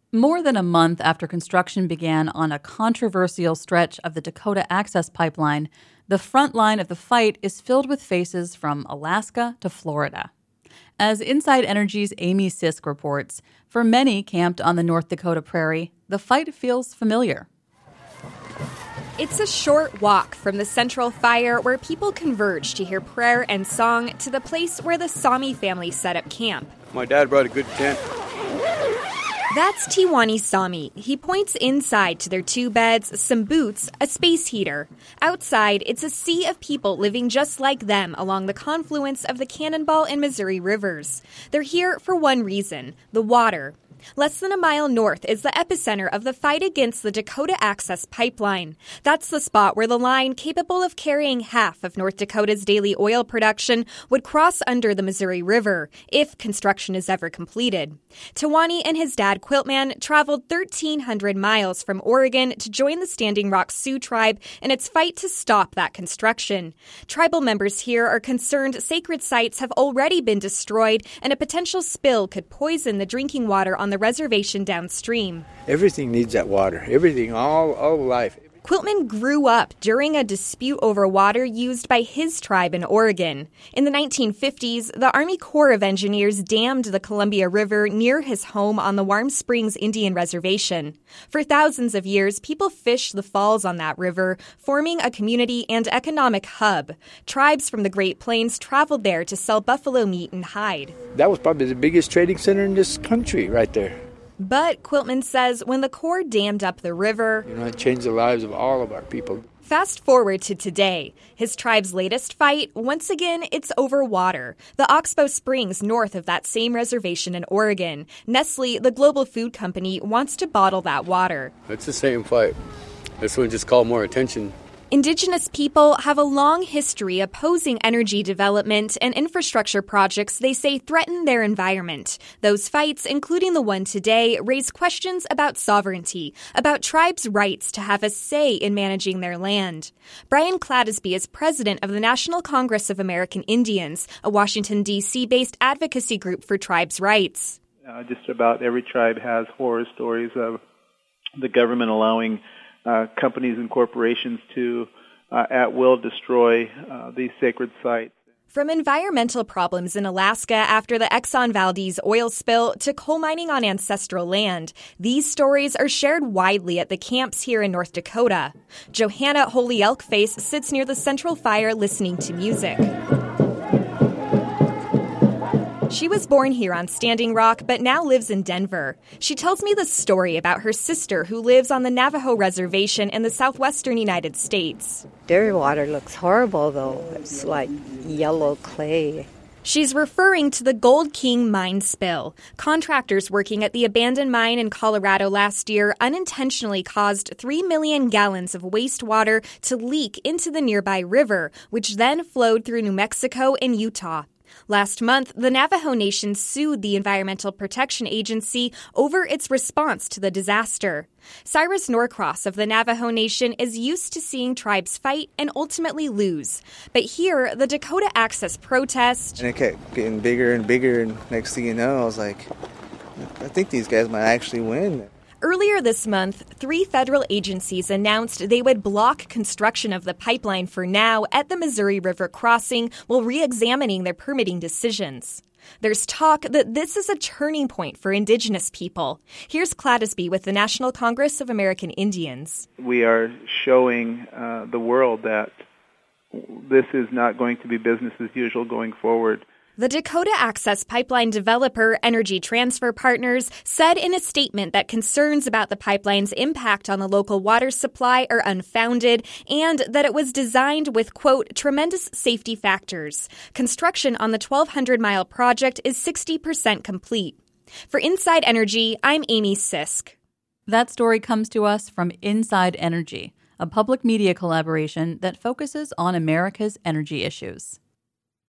More than a month after construction began on a controversial stretch of the Dakota Access Pipeline, the front line of the fight is filled with faces from Alaska to Florida. As Inside Energy's Amy Sisk reports, for many camped on the North Dakota prairie, the fight feels familiar. It's a short walk from the central fire where people converge to hear prayer and song to the place where the Sami family set up camp. My dad brought a good tent. That's Tiwani Sami. He points inside to their 2 beds, some boots, a space heater. Outside, it's a sea of people living just like them along the confluence of the Cannonball and Missouri rivers. They're here for one reason, the water. Less than a mile north is the epicenter of the fight against the Dakota Access Pipeline. That's the spot where the line, capable of carrying half of North Dakota's daily oil production, would cross under the Missouri River, if construction is ever completed. Tiwani and his dad, Quiltman, traveled 1,300 miles from Oregon to join the Standing Rock Sioux tribe in its fight to stop that construction. Tribal members here are concerned sacred sites have already been destroyed and a potential spill could poison the drinking water on the reservation downstream. Everything needs that water. Everything, all life. Quiltman grew up during a dispute over water used by his tribe in Oregon. In the 1950s, the Army Corps of Engineers dammed the Columbia River near his home on the Warm Springs Indian Reservation. For thousands of years, people fished the falls on that river, forming a community and economic hub. Tribes from the Great Plains traveled there to sell buffalo meat and hide. That was probably the biggest trading center in this country right there. But Quiltman says when the Corps dammed up the river, it changed the lives of all of our people. Fast forward to today. His tribe's latest fight, once again, it's over water. The Oxbow Springs north of that same reservation in Oregon. Nestle, the global food company, wants to bottle that water. It's the same fight. This one just called more attention. Indigenous people have a long history opposing energy development and infrastructure projects they say threaten their environment. Those fights, including the one today, raise questions about sovereignty, about tribes' rights to have a say in managing their land. Brian Clattisby is president of the National Congress of American Indians, a Washington, D.C.-based advocacy group for tribes' rights. Just about every tribe has horror stories of the government allowing companies and corporations to at will destroy these sacred sites. From environmental problems in Alaska after the Exxon Valdez oil spill to coal mining on ancestral land, these stories are shared widely at the camps here in North Dakota. Johanna Holy Elkface sits near the central fire listening to music. She was born here on Standing Rock, but now lives in Denver. She tells me the story about her sister who lives on the Navajo Reservation in the southwestern United States. Their water looks horrible, though. It's like yellow clay. She's referring to the Gold King mine spill. Contractors working at the abandoned mine in Colorado last year unintentionally caused 3 million gallons of wastewater to leak into the nearby river, which then flowed through New Mexico and Utah. Last month, the Navajo Nation sued the Environmental Protection Agency over its response to the disaster. Cyrus Norcross of the Navajo Nation is used to seeing tribes fight and ultimately lose. But here, the Dakota Access protest... And it kept getting bigger and bigger, and next thing you know, I was like, I think these guys might actually win. Earlier this month, 3 federal agencies announced they would block construction of the pipeline for now at the Missouri River crossing while re-examining their permitting decisions. There's talk that this is a turning point for Indigenous people. Here's Clattisby with the National Congress of American Indians. We are showing the world that this is not going to be business as usual going forward. The Dakota Access Pipeline developer, Energy Transfer Partners, said in a statement that concerns about the pipeline's impact on the local water supply are unfounded and that it was designed with, quote, tremendous safety factors. Construction on the 1,200-mile project is 60% complete. For Inside Energy, I'm Amy Sisk. That story comes to us from Inside Energy, a public media collaboration that focuses on America's energy issues.